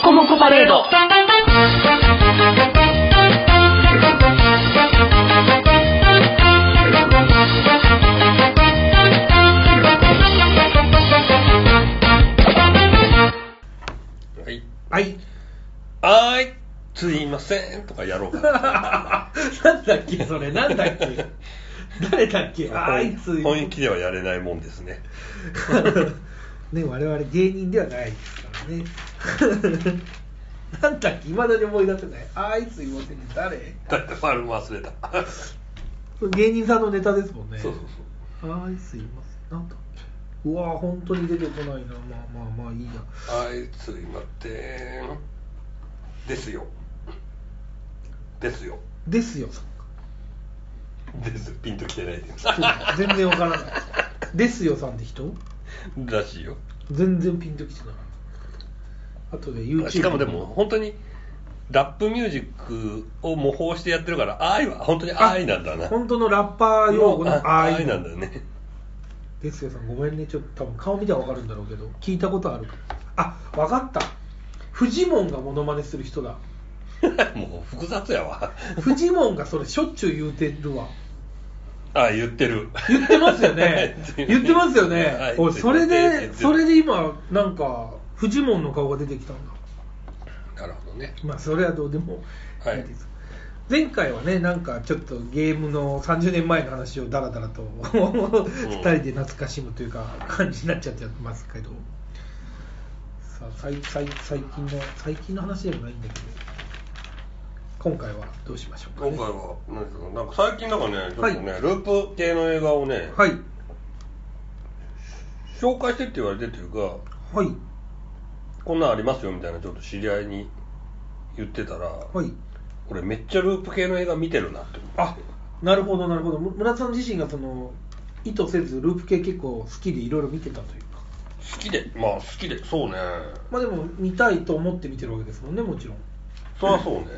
コモコパレード。 はい、すいませんとかやろうかな。 なんだっけそれ、なんだっけ誰だっけ。あいつ本気ではやれないもんですね。 ね、我々芸人ではないですからね。なんだっけ、未だに思い出せない。あいついません、誰丸忘れた。 芸人さんのネタですもんね。 そうそうそう。あいついません、なんだっけ。うわー、本当に出てこないな。まあいいや。 あいついませんですよですよですよですピンときてないで全然わからないですよさんって人らしいよ。 全然ピンときてない。あとで YouTube しかもでも本当にラップミュージックを模倣してやってるから愛は本当に愛なんだな。 本当のラッパー用語の愛なんだよね。 ですよさんごめんね、ちょっと多分顔見ては分かるんだろうけど聞いたことある。あ、分かった、フジモンがモノマネする人だ。 もう複雑やわ。 フジモンがそれしょっちゅう言うてるわ。 あ、言ってる。 言ってますよね。言ってますよね。おい、それで今なんかフジモンの顔が出てきたんだ。 なるほどね。 まあそれはどうでもいいです。 はい、 前回はね、なんかちょっとゲームの30年前の話をダラダラと2人で懐かしむというか感じになっちゃってますけど、さあ最近の話でもないんだけど、今回はどうしましょうかね。 今回は何ですか、なんか最近なんかね、ちょっとね、 はい、 ループ系の映画をね、 はい、 紹介してって言われてっていうか、 はい、 こんなんありますよみたいなちょっと知り合いに言ってたら、 はい、 俺めっちゃループ系の映画見てるなって思って。 あ、なるほどなるほど。村田さん自身がその意図せずループ系結構好きでいろいろ見てたというか。 好きで、まあ好きで、そうね。 まあでも見たいと思って見てるわけですもんね、もちろん。 そりゃそうね。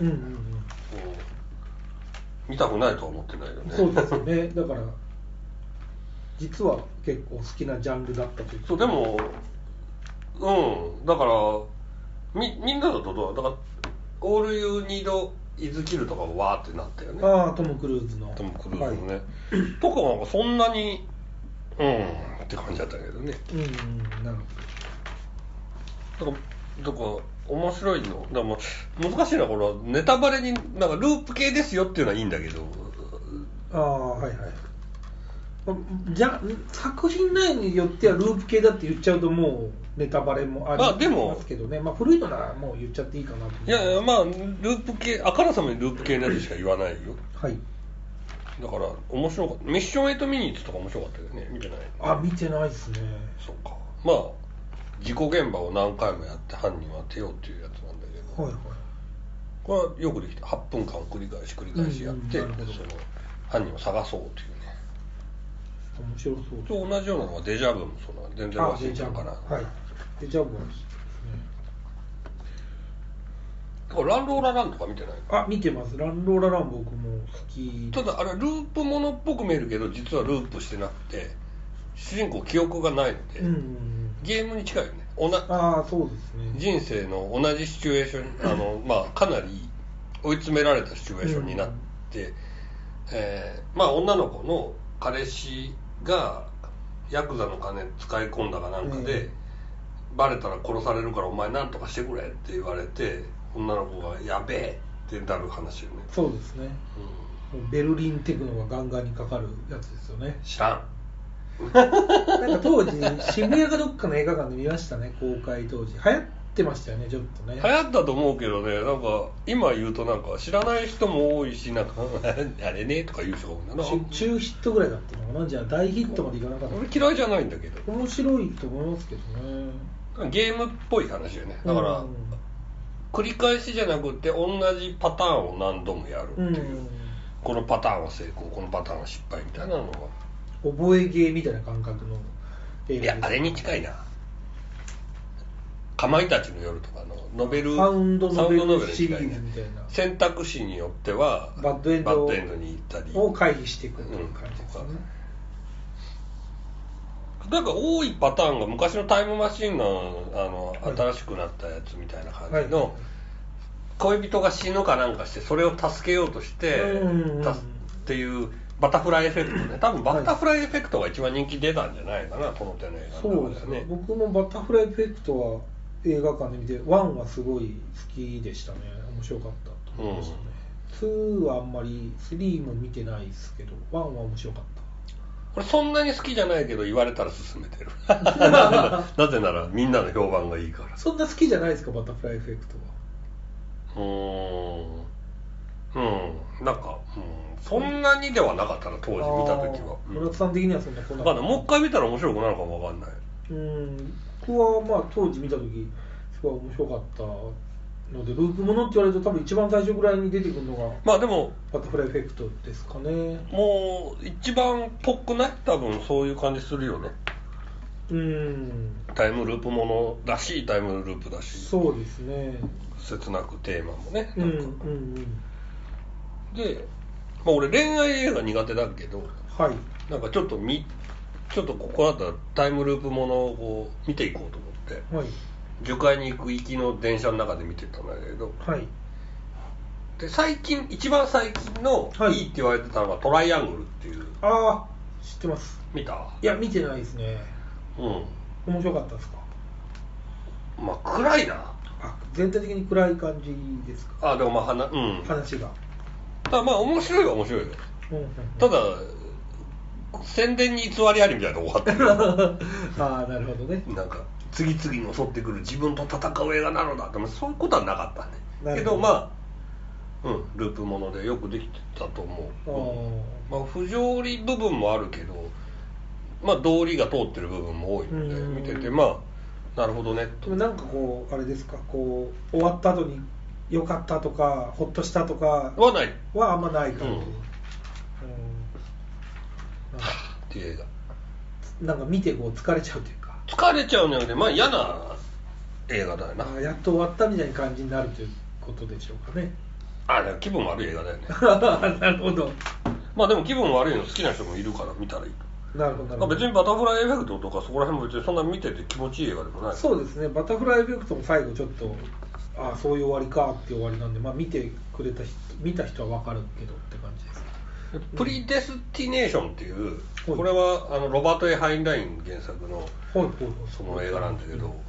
見たくないとは思ってないよね。 そうですよね。だから実は結構好きなジャンルだったというか。 そう、でもだからみんなだとどうだから「オール・ユー・ニード・イズ・キル」とかわーってなったよね。 ああ、トム・クルーズの。 トム・クルーズのね、はい、とかなんかそんなにって感じだったけどね。 なるほど。 だから面白いのだから、まあ、難しいのはこのネタバレになんかループ系ですよっていうのはいいんだけど、 ああ、はいはい。じゃ作品内によってはループ系だって言っちゃうともうネタバレもありますけどね。まあ古いのならもう言っちゃっていいかなと。 いやまあループ系、あからさまにループ系のやつしか言わないよ。 はい。 だから面白かった。ミッション8ミニッツとか面白かったけどね。見てない？ あ、見てないですね。 そうか。まあ事故現場を何回もやって犯人は当てようっていうやつなんだけど、 はいはい。 これはよくできた。8分間繰り返しやって、その犯人を探そうっていうね。 面白そう。 と同じようなのがデジャブもそうな、全然ワシントンかな。 はい。デジャブはですね。 ランローラランとか見てない？ あ、見てます。ランローララン僕も好き。 ただあれループものっぽく見えるけど実はループしてなくて主人公記憶がないので、ゲームに近いよね。 ああ、そうですね。 人生の同じシチュエーションまあかなり追い詰められたシチュエーションになって、まあ女の子の彼氏がヤクザの金使い込んだかなんかで、バレたら殺されるからお前なんとかしてくれって言われて女の子がやべえってなる話よね。 そうですね、ベルリンテクノがガンガンにかかるやつですよね。 知らん。 なんか当時渋谷かどっかの映画館で見ましたね、公開当時。流行ってましたよね、ちょっとね。 流行ったと思うけどね、なんか今言うとなんか知らない人も多いし、なんかあれねとか言う人が多いな。 中ヒットぐらいだったのかな。じゃあ大ヒットまでいかなかった。 俺嫌いじゃないんだけど面白いと思いますけどね。 ゲームっぽい話よね。だから、繰り返しじゃなくて同じパターンを何度もやるっていう、このパターンは成功、このパターンは失敗みたいなのが覚えゲーみたいな感覚の映画。いやあれに近いな。かまいたちの夜とかのノベル、 サウンドノベルシリ近いね。 ーズみたいな。 選択肢によってはバッドエンドに行ったりを回避していくっていう感じですね。 なんか多いパターンが昔のタイムマシーンの、新しくなったやつみたいな感じの、恋人が死ぬかなんかしてそれを助けようとしてっていうバタフライエフェクトね。多分バタフライエフェクトが一番人気出たんじゃないかな、この手の映画の中ではね。 僕もバタフライエフェクトは映画館で見て、1はすごい好きでしたね。面白かったと思いましたね。2はあんまり、3も見てないですけど、1は面白かった。 これそんなに好きじゃないけど言われたら勧めてる。なぜならみんなの評判がいいから。 そんな好きじゃないですか、バタフライエフェクトは。 なんか、そんなにではなかったな、当時見た時は。 村田さん的にはそんなこんな。 もう一回見たら面白くなるかもわかんない。 僕はまあ当時見た時すごい面白かったので、ループものって言われると多分一番最初ぐらいに出てくるのがまあでもバタフライエフェクトですかね。 もう一番ぽっくない？多分そういう感じするよね。タイムループものらしいタイムループだし。 そうですね。 切なくテーマもね。で、俺恋愛映画苦手だけど、なんかちょっとここだったらタイムループものを見ていこうと思って、樹海に行く行きの電車の中で見てたんだけど、で一番最近のいいって言われてたのがトライアングルっていう。 ああ、知ってます。 見た？ いや、見てないですね。面白かったですか？ まあ暗いな。 全体的に暗い感じですか？ でもまあ話が。 ただまあ面白いは面白いよ。ただ宣伝に偽りありみたいなとこ終わってる。 なるほどね。 なんか次々に襲ってくる自分と戦う映画なのだって、そういうことはなかったね。けどまあループものでよくできてたと思う。まあ不条理部分もあるけど、まあ道理が通ってる部分も多いので見てて、まあなるほどねと。 なんかこうあれですか、こう終わった後に良かったとかホッとしたとかはない。 はあんまない感じ。 っていう映画。 なんか見てこう疲れちゃうというか。 疲れちゃうんじゃなくて、まあ嫌な映画だよな。 やっと終わったみたいな感じになるということでしょうかね。 気分悪い映画だよね。 なるほど。 まあでも気分悪いの好きな人もいるから見たらいい。 なるほど。 別にバタフライエフェクトとかそこら辺も別にそんな見てて気持ちいい映画でもない。 そうですね。バタフライエフェクトも最後ちょっとそういう終わりかっていう終わりなんで、まあ見た人は分かるけどって感じです。 プリデスティネーションっていう、これはロバート・エハインライン原作のその映画なんだけど、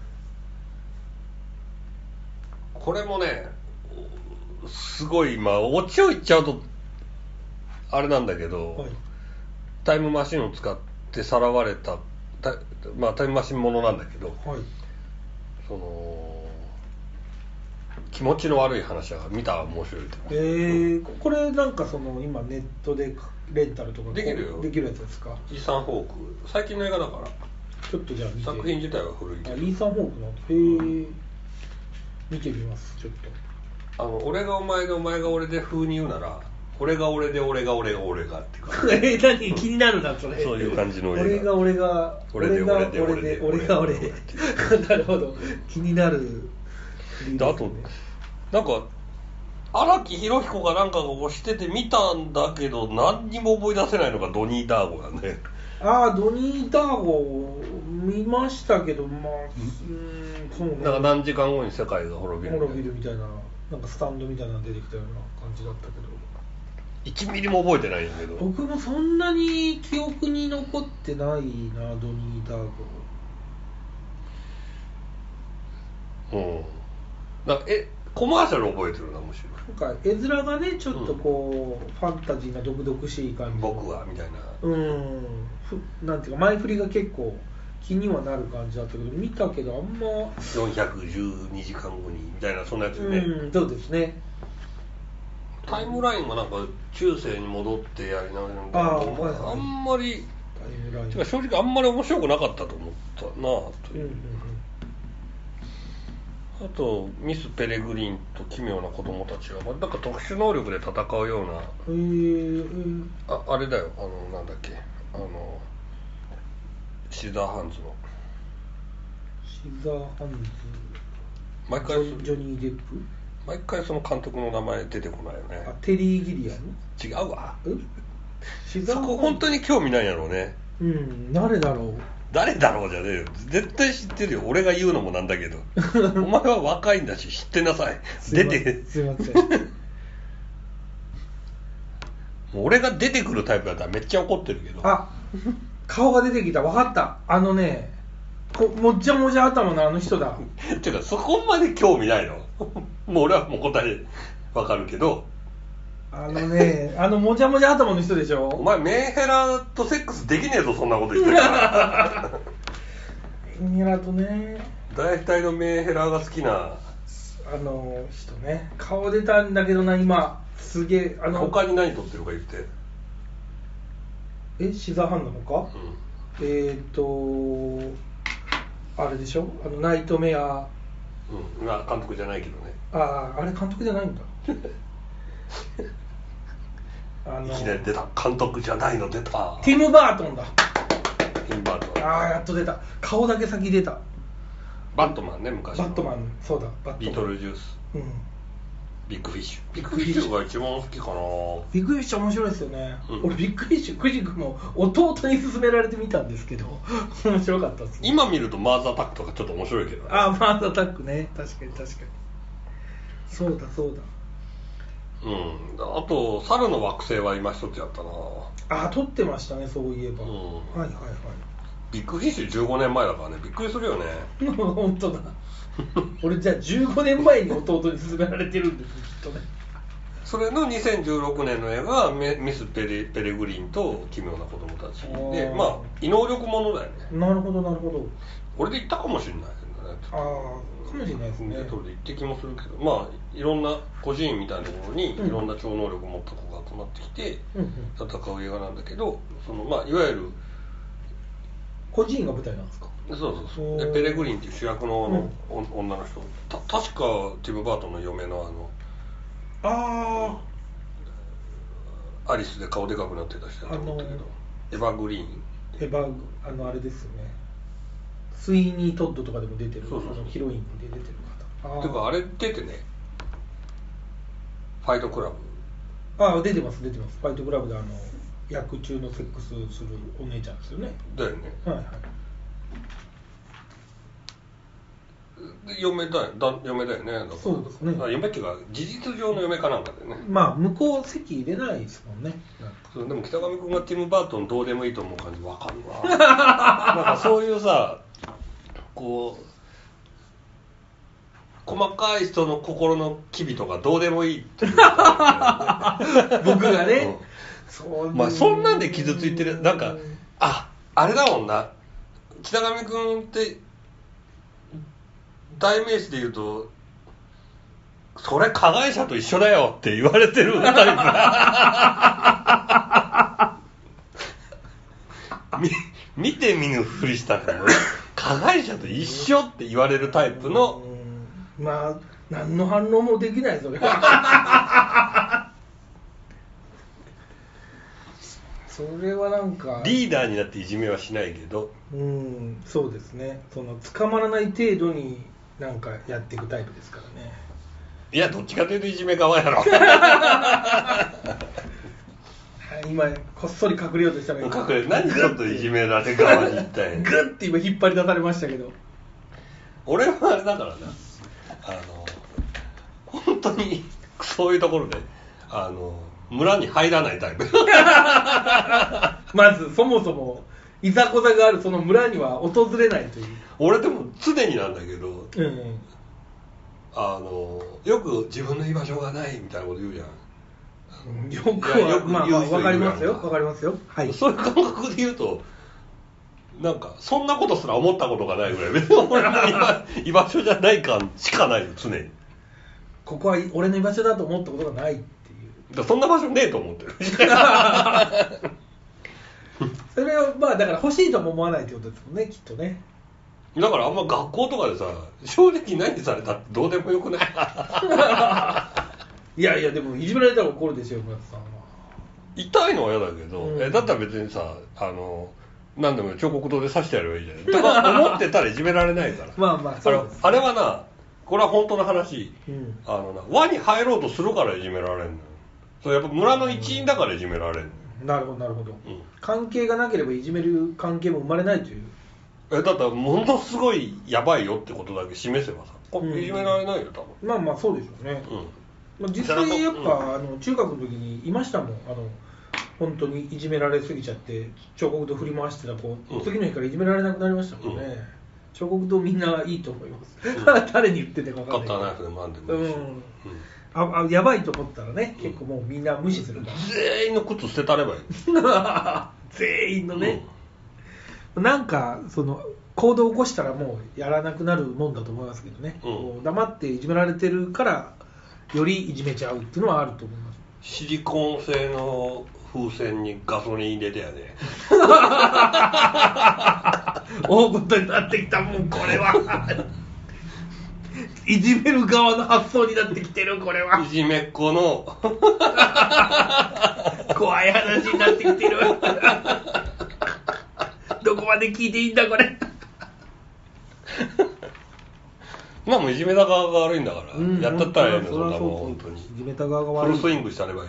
これもねすごい、まあオチを言っちゃうとあれなんだけど、タイムマシンを使ってさらわれたタイムマシンものなんだけど、その気持ちの悪い話が見たら面白いと。 これなんかその今ネットでレンタルとかできるよ。 できるやつですか？ イーサン・ホーク、最近の映画だから。 ちょっとじゃあ見て。 作品自体は古いけど。 イーサン・ホークの見てみます。ちょっと俺がお前でお前が俺で風に言うなら、俺が俺で俺が俺が俺がって感じ。 何気になるなそれ。 そういう感じの映画。 俺が俺で俺で俺が俺で。なるほど。気になる。 あとなんか荒木博彦がなんかをしてて見たんだけど何にも思い出せないのがドニー・ダーゴなんで。 ドニー・ダーゴ見ましたけど、まあそうね。 なんか何時間後に世界が滅びるみたいな、なんかスタンドみたいなの出てきたような感じだったけど、 1ミリも覚えてないんだけど。 僕もそんなに記憶に残ってないな、ドニー・ダーゴ。なんかコマーシャル覚えてるな、むしろ。 なんか絵面がねちょっとこう、ファンタジーな独々しい感じ。 僕はみたいな。 なんていうか前振りが結構気にはなる感じだったけど、見たけどあんま 412時間後にみたいなそんなやつね。 そうですね。 タイムラインがなんか中世に戻ってやりながらあんまり正直あんまり面白くなかったと思ったなという。あとミス・ペレグリンと奇妙な子供たちはなんか特殊能力で戦うような、あれだよ、なんだっけ、シザーハンズの毎回ジョニー・デップ、 毎回その監督の名前出てこないよね。 テリー・ギリアム。 違うわ。 シザーハンズ、 そこ本当に興味ないやろうね。 誰だろう。 誰だろうじゃねえよ。絶対知ってるよ。俺が言うのもなんだけど。お前は若いんだし知ってなさい。出て。 すいません。 俺が出てくるタイプだったらめっちゃ怒ってるけど。 あ、顔が出てきた。分かった。もっちゃもじゃ頭のあの人だ。 てかそこまで興味ないの。もう俺はもう答えわかるけど。 もじゃもじゃ頭の人でしょ。 お前メンヘラとセックスできねえぞ、そんなこと言ってるからメンヘラとね、 大体のメンヘラが好きな人ね。顔出たんだけどな、今すげえ。 他に何撮ってるか言って。 シザーハンなのか、あれでしょ、ナイトメア。 監督じゃないけどね。 あれ監督じゃないんだ。 いきなり出た。監督じゃないの出た。 ティム・バートンだ。 ティム・バートン。 やっと出た。顔だけ先出た。 バットマンね、昔の。 バットマン、そうだ、バットマン。 ビートルジュース。ビッグフィッシュ。ビッグフィッシュが一番好きかな。 ビッグフィッシュ面白いですよね。俺ビッグフィッシュ、くじくも弟に勧められてみたんですけど、面白かったですね。 今見るとマーズアタックとかちょっと面白いけどね。 マーズアタックね。確かに。そうだ。 あと猿の惑星は今一つやったな。 撮ってましたね、そういえば。はい。 ビッグフィッシュ15年前だからね、びっくりするよね。 本当だ。俺じゃあ15年前に弟に勧められてるんですきっとね。 それの2016年の映画がミス・ペレグリンと奇妙な子供たちで、異能力ものだよね。 なるほど。 俺で行ったかもしれないね。 かもしれないですね。 で行って気もするけど、いろんな孤児院みたいなところにいろんな超能力を持った子が集まってきて戦う映画なんだけど、いわゆる孤児院が舞台なんですか。 そうでペレグリンっていう主役の女の人、確かティム・バートンの嫁のアリスで顔でかくなってた人だと思ったけど、エヴァ・グリーン、 あれですよね。スイーニー・トッドとかでも出てる。ヒロインで出てる方。 てかあれ出てね、ファイトクラブ。 出てます。ファイトクラブで役中のセックスするお姉ちゃんですよね。 だよね。 はい。 嫁だよね。 そうですね。 嫁っていうか事実上の嫁かなんかでね。 向こう籍入れないですもんね。 でも北上君がティム・バートンどうでもいいと思う感じわかるわ。なんかそういうさ、こう細かい人の心の機微とかどうでもいいっていう、僕がね、 そんなんで傷ついてる。なんかあれだもんな、北上君って代名詞で言うとそれ加害者と一緒だよって言われてるタイプ。見て見ぬふりしたら加害者と一緒って言われるタイプの。 何の反応もできないそれは。それはなんかリーダーになっていじめはしないけど、 そうですね。捕まらない程度になんかやっていくタイプですからね。 いや、どっちかというといじめ側やろ。 今こっそり隠れようとしたら隠れ、何ちょっといじめられ側に行ったんや。 グッて今引っ張り出されましたけど、 俺はあれだからな、本当にそういうところで村に入らないタイプ。 まずそもそもいざこざがあるその村には訪れないという。 俺でも常になんだけど、よく自分の居場所がないみたいなこと言うじゃん。 よくはわかりますよ。はい。 そういう感覚で言うと、なんかそんなことすら思ったことがないぐらい別に俺の居場所じゃない感しかないよ、常に。 ここは俺の居場所だと思ったことがないっていう。 そんな場所ねえと思ってる。 それはだから欲しいとも思わないってことですもんね、きっとね。 だからあんま学校とかでさ、正直何されたってどうでもよくない？ いやでもいじめられたら怒るでしょ、村田さんは。 痛いのは嫌だけど、だったら別にさ、何でも彫刻刀で刺してやればいいじゃない。とか思ってたらいじめられないから。 そうです。 あれはな、これは本当の話、輪に入ろうとするからいじめられるのよ。それやっぱ村の一員だからいじめられるのよ。 なるほどなるほど、 うん、 関係がなければいじめる関係も生まれないという。 だったらものすごいやばいよってことだけ示せばさ、いじめられないよ多分。 まあまあそうでしょうね、まあ、実際やっぱ、中学の時にいましたもん、本当にいじめられすぎちゃって彫刻刀振り回してた子、次の日からいじめられなくなりましたもんね、彫刻刀みんないいと思います、誰に言っててか分かんないけど、 カッターナイフでもなんでもいいし、 やばいと思ったらね、結構もうみんな無視するんだ、 全員の靴捨てたればいい全員のね、なんかその行動を起こしたらもうやらなくなるもんだと思いますけどね、こう黙っていじめられてるからよりいじめちゃうっていうのはあると思います。 シリコン製の風船にガソリン入れてやね大事になってきたもんこれはいじめる側の発想になってきてるこれはいじめっ子の怖い話になってきてるどこまで聞いていいんだこれまあもういじめた側が悪いんだから、やったったらええの、そんなもん本当に。いじめた側が悪い。 フルスイングしたればえ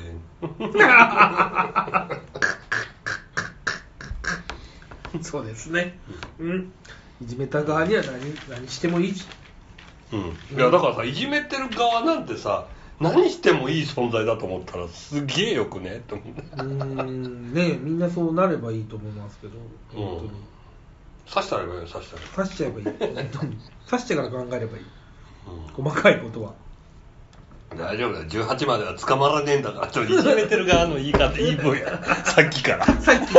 えそうですね。いじめた側には何してもいいし。 いやだからさ、いじめてる側なんてさ、何してもいい存在だと思ったらすげえよくねって思う。 ね、みんなそうなればいいと思いますけど、本当に。 刺したらいいよ、刺しちゃえばいい。刺してから考えればいい。細かいことは。 大丈夫だよ、18までは捕まらねえんだから。ちょっといじめてる側の言い方いい分や。さっきから。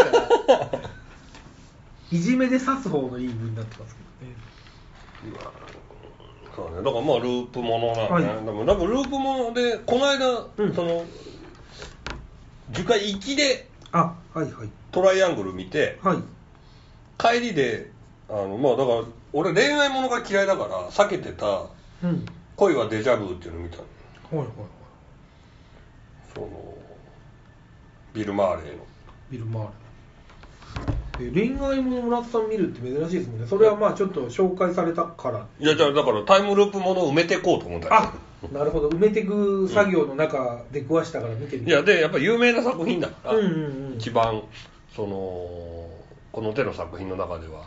いじめで刺す方の言い分になってますけどね。 そうね、だからまあループものなんね、でもなんかループものでこの間、その樹海行きでトライアングル見て、帰りでまあだから俺恋愛ものが嫌いだから避けてた「恋はデジャブ」っていうのを見たの。そのビル・マーレーの。 恋愛もの村田さん見るって珍しいですもんね。それはまあちょっと紹介されたから。 いやだからタイムループものを埋めていこうと思ったんですよ。なるほど、埋めていく作業の中で食わしたから見てみて。 いやでやっぱ有名な作品だから、一番そのこの手の作品の中では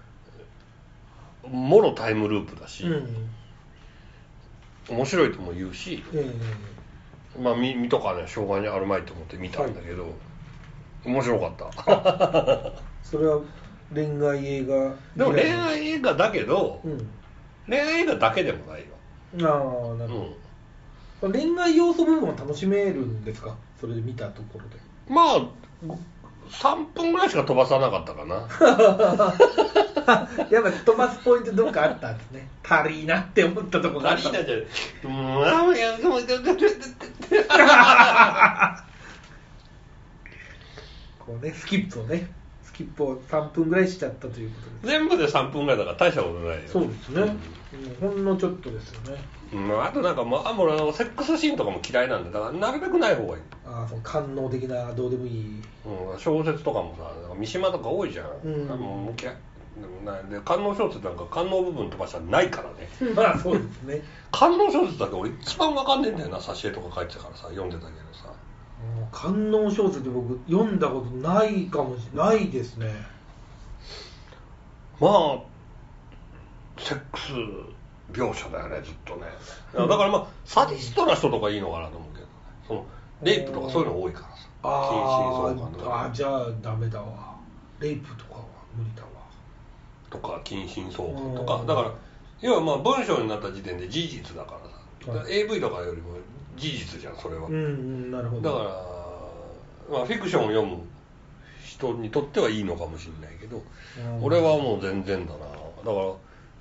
もろタイムループだし、面白いとも言うし、まあ見とかねしょうがにあるまいと思って見たんだけど、面白かったそれは恋愛映画でも恋愛映画だけど、恋愛映画だけでもないよ。 なるほど、恋愛要素部分は楽しめるんですか、それで見たところで。 まあ3分ぐらいしか飛ばさなかったかなやっぱ飛ばすポイントどっかあったんですね。足りいなって思ったところがあった。 足りいなじゃこうね、スキップを3分ぐらいしちゃったということです。 全部で3分ぐらいだから大したことないよ。 そうですね、ほんのちょっとですよね。 あとなんかもうセックスシーンとかも嫌いなんで、だからなるべくない方がいい。 その官能的などうでもいい、 小説とかもさ、三島とか多いじゃん、もう嫌いで、官能小説なんか官能部分飛ばしたらないからねまあそうですね。 官能小説だけ俺一番わかんねえんだよな、挿絵とか書いてたからさ、読んでたけどさ。 官能小説で僕読んだことないかもしれないですね。 まあセックス描写だよね、ずっとね。だからまあサディストな人とかいいのかなと思うけど、そのレイプとかそういうの多いからさ、近親相関とか。 じゃあダメだわ、レイプとかは無理だわとか近親相関とか、だから要はまあ文章になった時点で事実だからさ、AV とかよりも事実じゃんそれは。 なるほど。 だからまあフィクションを読む人にとってはいいのかもしれないけど、俺はもう全然だな。だから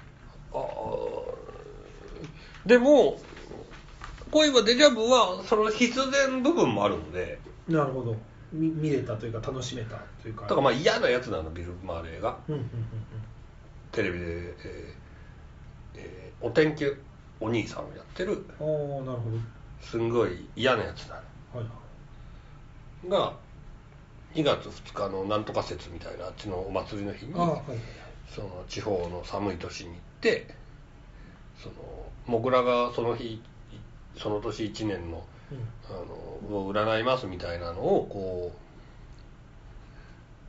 でも恋はデジャブはその必然部分もあるので、 なるほど、見れたというか楽しめたというか。 だからまあ嫌なやつなの、ビル・マーレーが、テレビで、お天気お兄さんをやってる、 なるほど、 すんごい嫌なやつなの、が2月2日のなんとか節みたいなあっちのお祭りの日に、その地方の寒い年に行って、そのモグラがその日その年1年の、を占いますみたいなのをこ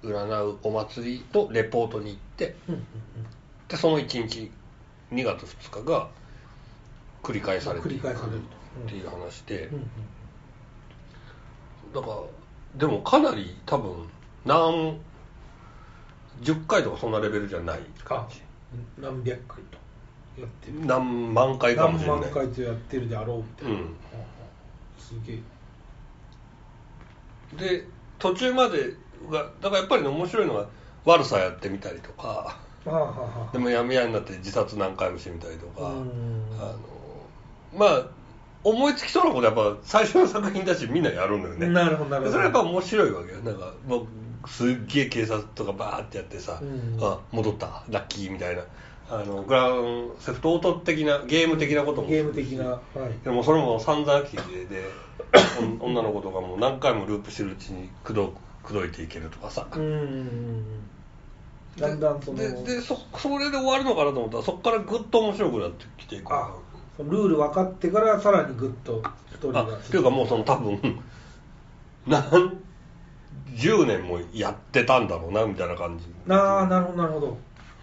占うお祭りとレポートに行って、でその1日2月2日が繰り返されていくっていう話で、だからでもかなり多分何十回とかそんなレベルじゃない感じ。 何百回とやってる、 何万回かもしれない。 何万回とやってるであろうみたいな、すげえ。で途中までがだからやっぱり、ね、面白いのは悪さやってみたりとか、でもやめやになって自殺何回もしてみたりとか、まあ思いつきそうなことやっぱ最初の作品だしみんなやるのよね。 なるほどなるほど。 それやっぱ面白いわけよ。なんかもうすっげえ警察とかバーってやってさ、あ戻ったラッキーみたいな、グランセフトオート的なゲーム的なこともゲーム的な、はい、 でもそれも散々聞いてで女の子とかも何回もループしてるうちに口説いていけるとかさ、 だんだんそれでそれで終わるのかなと思ったらそこからぐっと面白くなってきていく。 そのルール分かってからさらにぐっとストーリーがっていうかもうその多分何10年もやってたんだろうなみたいな感じ。 ああなるほどなるほど。も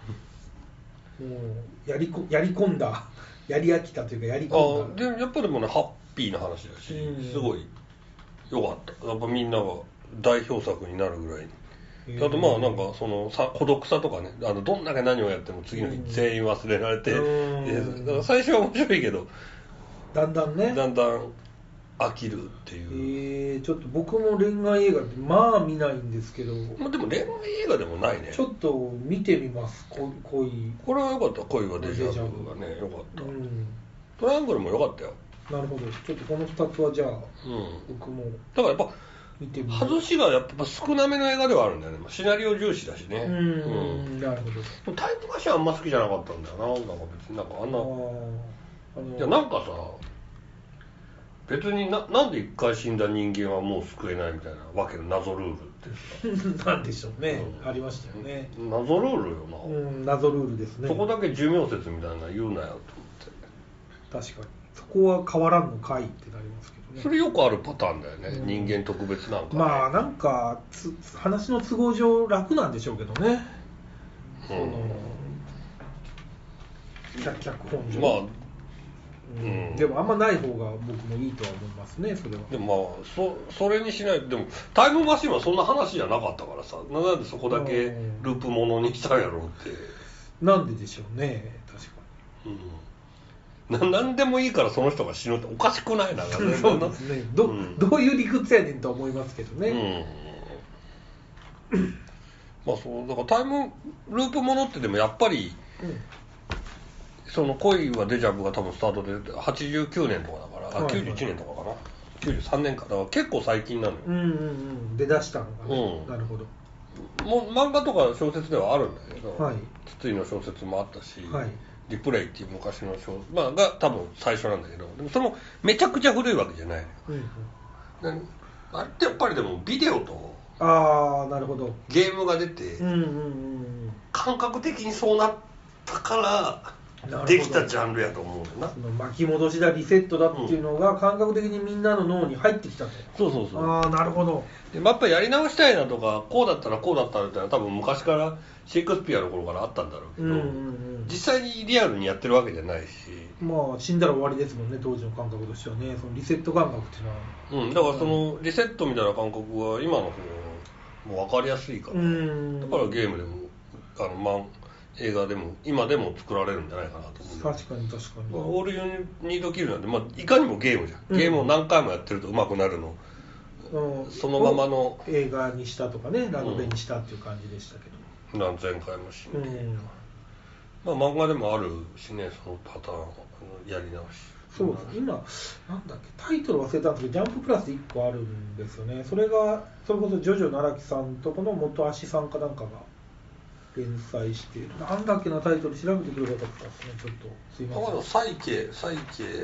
うやり込んだ、やり飽きたというかやり込んだ。 でやっぱりもねハッピーな話だし、すごい良かった。やっぱみんなが代表作になるぐらいに。あとまあなんかその孤独さとかね、どんだけ何をやっても次の日全員忘れられて、だから最初は面白いけどだんだん飽きるっていう。 ちょっと僕も恋愛映画ってまあ見ないんですけど、 まあ、でも恋愛映画でもないね。 ちょっと見てみます。恋これは良かった。恋はデジャブがね良かった、トライアングルも良かったよ。 なるほど。ちょっとこの2つはじゃあ、僕もだからやっぱ外しがやっぱ少なめの映画ではあるんだよね。シナリオ重視だしね。 なるほど。 タイムマシンあんま好きじゃなかったんだよな。なんか別になんかあんないやなんかさ別になんで一回死んだ人間はもう救えないみたいなわけの謎ルールってなんでしょうね、ありましたよね。 謎ルールよな、謎ルールですね。 そこだけ寿命説みたいなの言うなよと思って。 確かにそこは変わらんのかいってなりますけどね。 それよくあるパターンだよね、人間特別なんか、ね、 まあなんか話の都合上楽なんでしょうけどね、脚本上。まあでもあんまない方が僕もいいとは思いますね、それは。 でもまあそれにしないと。でもタイムマシンはそんな話じゃなかったからさ、なんでそこだけループものにしたんやろうって。 なんででしょうね、確かに。何でもいいからその人が死ぬっておかしくないな。 そうですね、どういう理屈やねんとは思いますけどね。 まあそうだからタイムループものってでもやっぱり、その恋はデジャブが多分スタートで89年とかだから、91年とかかな、93年かだから結構最近なのよ。 出だしたのがね、なるほど。 もう漫画とか小説ではあるんだけど、筒井の小説もあったし、リプレイっていう昔の小説、が多分最初なんだけど、でもそれもめちゃくちゃ古いわけじゃない、あれってやっぱりでもビデオとなるほどゲームが出て、感覚的にそうなったからできたジャンルやと思うんだよな。 その巻き戻しだリセットだっていうのが感覚的にみんなの脳に入ってきたと。 そうなるほど。 でやっぱりやり直したいなとかこうだったらこうだったらってのは多分昔からシェイクスピアの頃からあったんだろうけど、実際にリアルにやってるわけじゃないし、 まあ死んだら終わりですもんね、当時の感覚としてはね。そのリセット感覚っていうのは、 だからそのリセットみたいな感覚は今の方も分かりやすいから、だからゲームでも映画でも今でも作られるんじゃないかなと思う。 確かにオールユニードキルなんて、いかにもゲームじゃん、ゲームを何回もやってると上手くなるの、そのままの映画にしたとかね、ラノベにしたっていう感じでしたけど、 何千回も死んで、漫画でもあるしね、そのパターンやり直し。 そうです。今なんだっけ、タイトル忘れたんですけど、ジャンププラス1個あるんですよね。それがそれこそジョジョ奈良木さんとこの元足さんかなんかが連載している、なんだっけな、タイトル調べてくればよかったですね。ちょっとすいません。 サイケ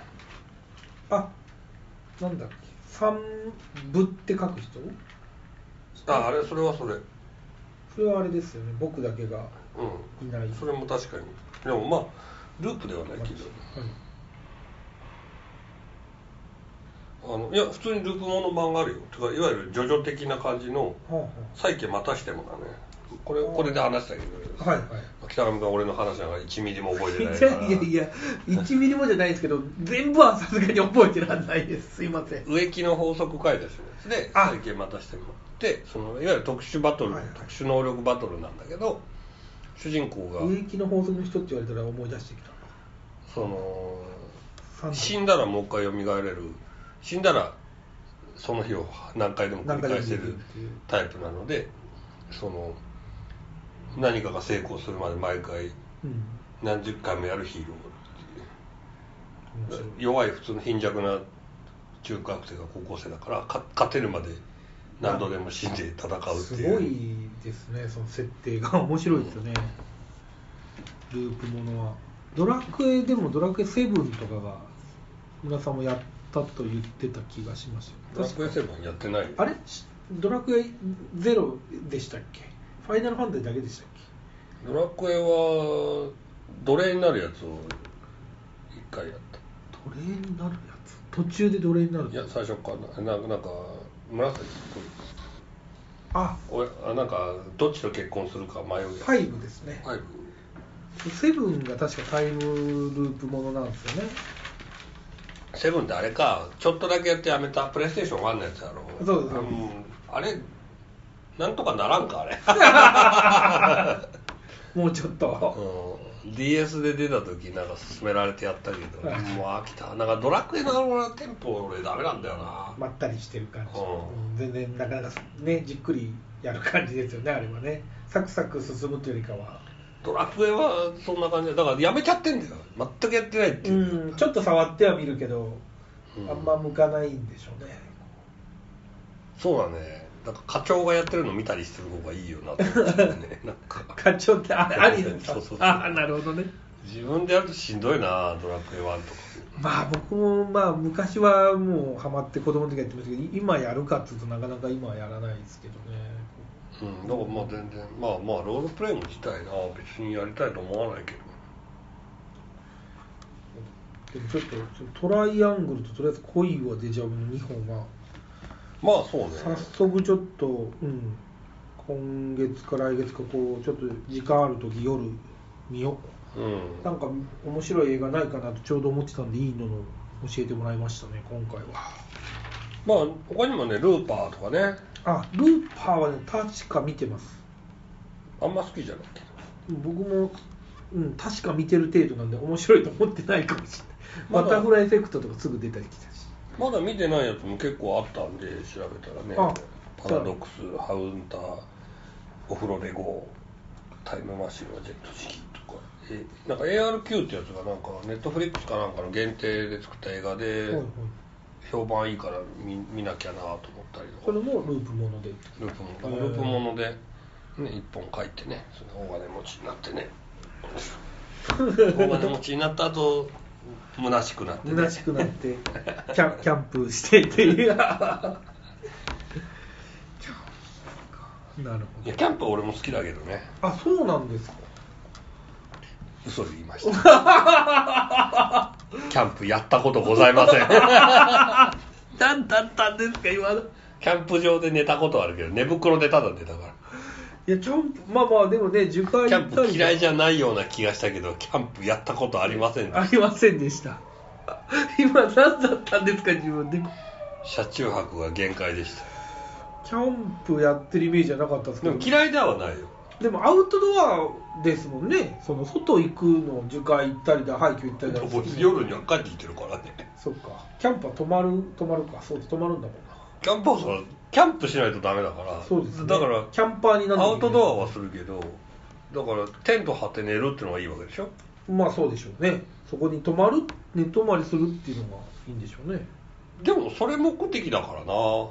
なんだっけ、三部って書く人、 あれそれはそれはあれですよね、僕だけがいない、 それも確かに。でもループではないけど、 いや普通にループもの版があるよ。てかいわゆるジョジョ的な感じの再起またしてもだね。これで話したけど、 はいはい、 北上が俺の話なんか1ミリも覚えてないから。 いや1ミリもじゃないですけど、全部はさすがに覚えてらんないです。すいません。 植木の法則書いた人で再起またしてもで、そのいわゆる特殊バトル、特殊能力バトルなんだけど、主人公が植木の法則の人って言われたら思い出してきた。 死んだらもう一回蘇れる、死んだらその日を何回でも繰り返せるタイプなので、何かが成功するまで毎回何十回もやるヒーローっていう、弱い普通の貧弱な中学生が高校生だから勝てるまで何度でも死んで戦うっていう。 すごいですね、その設定が面白いですよね、ループものは。ドラクエでもドラクエ7とかが村さんもやったと言ってた気がしますよ。 ドラクエ7やってない。 あれドラクエ0でしたっけ？ファイナルファンタジーだけでしたっけ？ドラクエは奴隷になるやつを一回やった。 奴隷になるやつ？途中で奴隷になる？ いや最初からなんか紫っぽい。俺なんかどっちと結婚するか迷うやつ。 5ですね。7が確かタイムループものなんですよね。 7ってあれか、ちょっとだけやってやめたプレイステーション1のやつやろ。 そうです、 あれなんとかならんかあれもうちょっと、 DS で出た時なんか勧められてやったけど、もう飽きた。なんかドラクエのテンポ俺ダメなんだよな。 まったりしてる感じ、全然なかなかねじっくりやる感じですよね、あれはね。サクサク進むというよりかは。 ドラクエはそんな感じだからやめちゃってんだよ。全くやってないっていう。 ちょっと触っては見るけど、あんま向かないんでしょうね。 そうだね。なんか課長がやってるの見たりする方がいいよなと思ってね。なんか課長ってありなんですか？ そうあ、なるほどね。 自分でやるとしんどいな、ドラクエ1とか。 まあ僕も昔はもうハマって子供の時やってましたけど、今やるかっていうとなかなか今はやらないですけどね。 だから全然ロールプレイも自体な別にやりたいと思わないけど。 でもちょっとトライアングルととりあえず恋はデジャブの2本はそうね。 早速ちょっと、今月か来月かこうちょっと時間ある時夜見よう。なんか面白い映画ないかなとちょうど思ってたんで、いいのを教えてもらいましたね今回は。 他にもね、ルーパーとかね。 ルーパーはね確か見てます。 あんま好きじゃないけど僕も、確か見てる程度なんで面白いと思ってないかもしれない。バタフライエフェクトとかすぐ出たり来たし。 まだ見てないやつも結構あったんで調べたらね。パラドックス、ハウンター、お風呂でゴー、タイムマシンはジェット式とか、なんか ARQ ってやつがなんかネットフリックスかなんかの限定で作った映画で評判いいから見なきゃなと思ったりとか。 それもループもので。 ループもので、一本書いてね、その大金持ちになってね。大金持ちになった後虚しくなってね。 虚しくなってキャンプしてっていう。なるほど。 いやキャンプは俺も好きだけどね。 そうなんですか。 嘘で言いました。キャンプやったことございません。 何だったんですか今の。 キャンプ場で寝たことあるけど寝袋でただ寝たから。 いやキャンプでもね樹海キャンプ嫌いじゃないような気がしたけどキャンプやったことありませんでした。 ありませんでした。今何だったんですか自分で。 車中泊が限界でした。 キャンプやってるイメージはなかったですけど。 でも嫌いではないよ。 でもアウトドアですもんね。その外行くの樹海行ったりだ廃墟行ったりだ。 夜には帰ってきてるからね。 そっか。キャンプは泊まるか。そう泊まるんだもんな。 キャンプはキャンプしないとダメだから。 そうですね。 だからキャンパーになる。 アウトドアはするけど、だからテント張って寝るっていうのがいいわけでしょ。 そうでしょうね。そこに寝泊まりするっていうのがいいんでしょうね。 でもそれ目的だからな。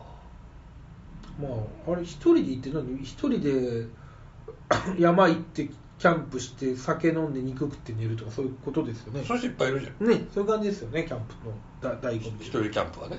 あれ一人で行って一人で山行ってキャンプして酒飲んで肉食って寝るとかそういうことですよね。 そういう人いっぱいいるじゃんね。そういう感じですよねキャンプの醍醐味。 一人キャンプはね。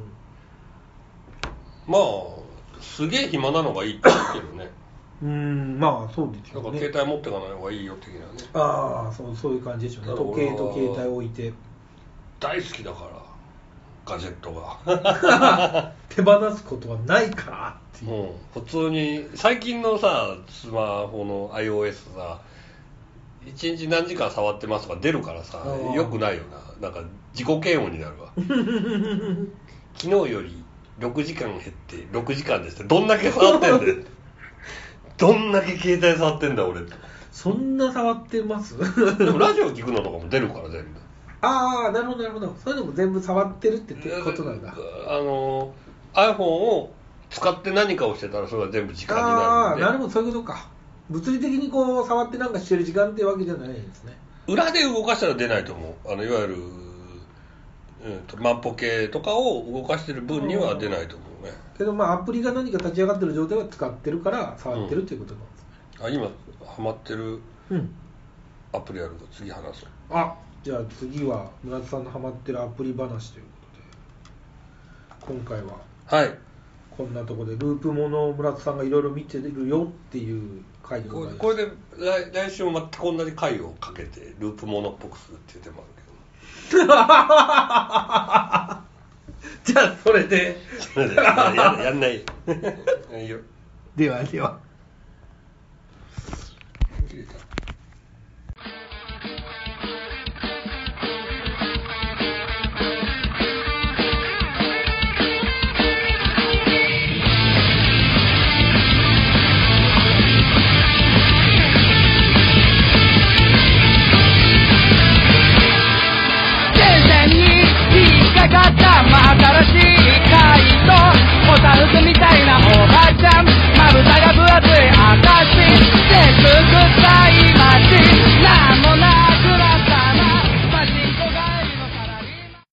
すげえ暇なのがいいって言うけどね。 そうですよね。 なんか携帯持ってかない方がいいよ的なね。 そういう感じでしょうね。時計と携帯置いて。 大好きだからガジェットが手放すことはないからっていう、 普通に最近のさスマホの iOS さ1日何時間触ってますとか出るからさよくないよな。なんか自己嫌悪になるわ昨日より6時間減って6時間ですってどんだけ触ってんだよどんだけ携帯触ってんだ俺そんな触ってますでもラジオ聞くのとかも出るから全部。 ああ、なるほどなるほど。そういうのも全部触ってるってことなんだ。 iPhone を使って何かをしてたらそれが全部時間になるんで。 ああ、なるほど、そういうことか。物理的にこう触ってなんかしてる時間っていうわけじゃないんですね。 裏で動かしたら出ないと思う。いわゆる、万歩計とかを動かしてる分には出ないと思うね。 けどまあアプリが何か立ち上がってる状態は使ってるから触ってるっていうことなんですね。 今ハマってるアプリあるから次話そう。 じゃあ次は村田さんのハマってるアプリ話ということで、今回ははいこんなところでループものを村田さんがいろいろ見てるよっていう回でございます。 これで来週も全く同じ回をかけてループものっぽくするっていう手もあるけどじゃあそれでやんないいいよではでは。